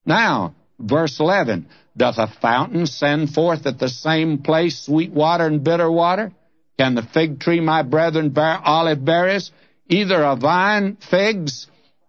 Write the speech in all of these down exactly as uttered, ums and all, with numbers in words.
Now, verse eleven, doth a fountain send forth at the same place sweet water and bitter water? Can the fig tree, my brethren, bear olive berries? Either a vine figs?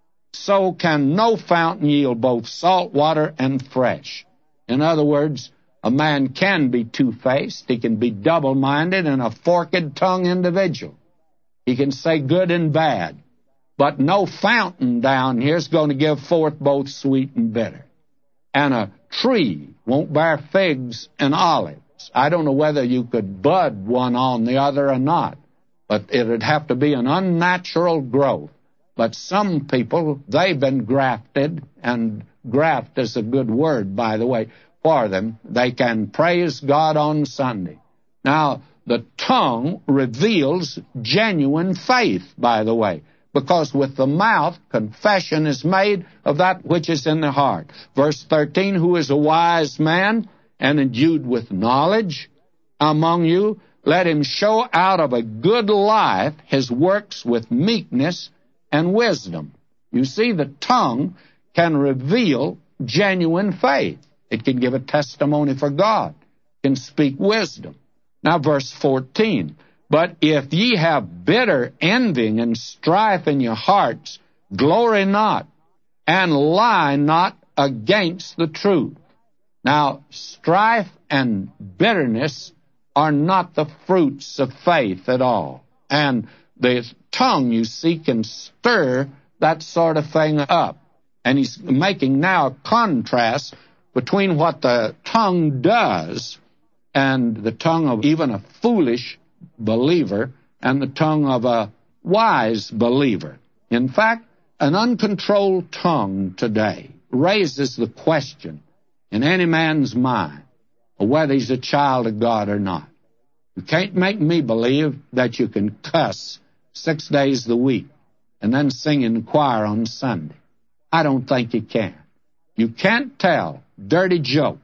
So can no fountain yield both salt water and fresh. In other words, a man can be two-faced. He can be double-minded and a forked-tongued individual. He can say good and bad. But no fountain down here is going to give forth both sweet and bitter. And a tree won't bear figs and olives. I don't know whether you could bud one on the other or not, but it would have to be an unnatural growth. But some people, they've been grafted, and graft is a good word, by the way, for them. They can praise God on Sunday. Now, the tongue reveals genuine faith, by the way, because with the mouth, confession is made of that which is in the heart. Verse thirteen, who is a wise man and endued with knowledge among you? Let him show out of a good life his works with meekness and wisdom. You see, the tongue can reveal genuine faith. It can give a testimony for God. It can speak wisdom. Now, verse fourteen, but if ye have bitter envying and strife in your hearts, glory not, and lie not against the truth. Now, strife and bitterness are not the fruits of faith at all. And the tongue, you see, can stir that sort of thing up. And he's making now a contrast between what the tongue does and the tongue of even a foolish believer and the tongue of a wise believer. In fact, an uncontrolled tongue today raises the question in any man's mind of whether he's a child of God or not. You can't make me believe that you can cuss six days a week and then sing in the choir on Sunday. I don't think you can. You can't tell dirty jokes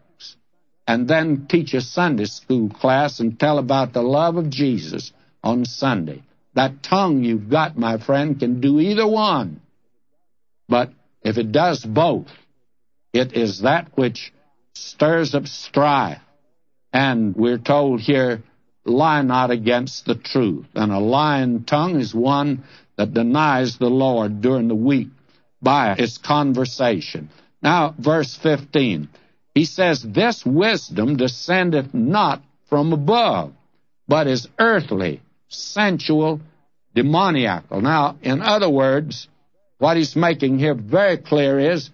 and then teach a Sunday school class and tell about the love of Jesus on Sunday. That tongue you've got, my friend, can do either one. But if it does both, it is that which stirs up strife. And we're told here, lie not against the truth. And a lying tongue is one that denies the Lord during the week by its conversation. Now, verse fifteen. He says, this wisdom descendeth not from above, but is earthly, sensual, demoniacal. Now, in other words, what he's making here very clear is,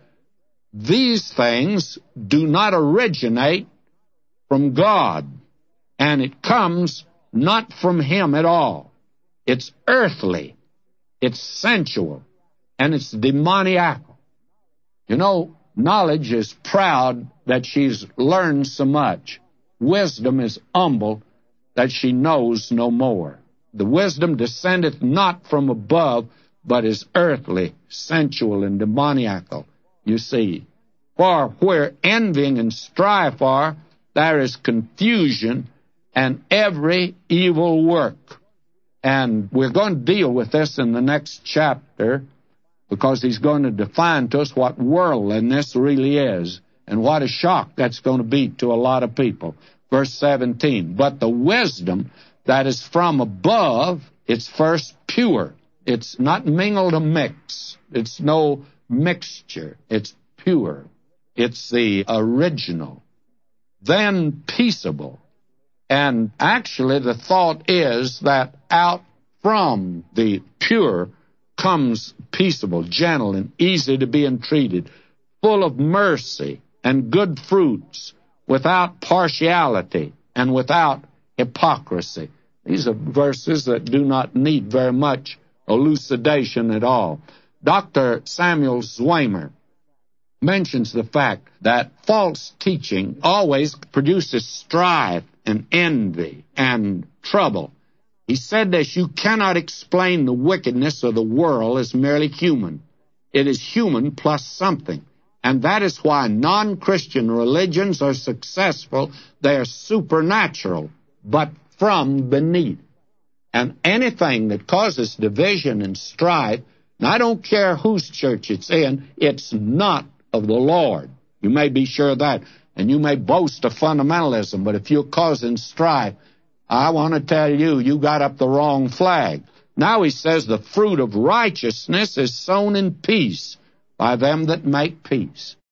these things do not originate from God, and it comes not from Him at all. It's earthly, it's sensual, and it's demoniacal. You know, knowledge is proud that she's learned so much. Wisdom is humble that she knows no more. The wisdom descendeth not from above, but is earthly, sensual, and demoniacal, you see. For where envying and strife are, there is confusion and every evil work. And we're going to deal with this in the next chapter, because he's going to define to us what worldliness really is and what a shock that's going to be to a lot of people. Verse seventeen, but the wisdom that is from above, it's first pure. It's not mingled or mixed. It's no mixture. It's pure. It's the original. Then peaceable. And actually the thought is that out from the pure comes peaceable, gentle, and easy to be entreated, full of mercy and good fruits, without partiality and without hypocrisy. These are verses that do not need very much elucidation at all. Doctor Samuel Zwemer mentions the fact that false teaching always produces strife and envy and trouble. He said this, you cannot explain the wickedness of the world as merely human. It is human plus something. And that is why non-Christian religions are successful. They are supernatural, but from beneath. And anything that causes division and strife, and I don't care whose church it's in, it's not of the Lord. You may be sure of that. And you may boast of fundamentalism, but if you're causing strife, I want to tell you, you got up the wrong flag. Now he says the fruit of righteousness is sown in peace by them that make peace.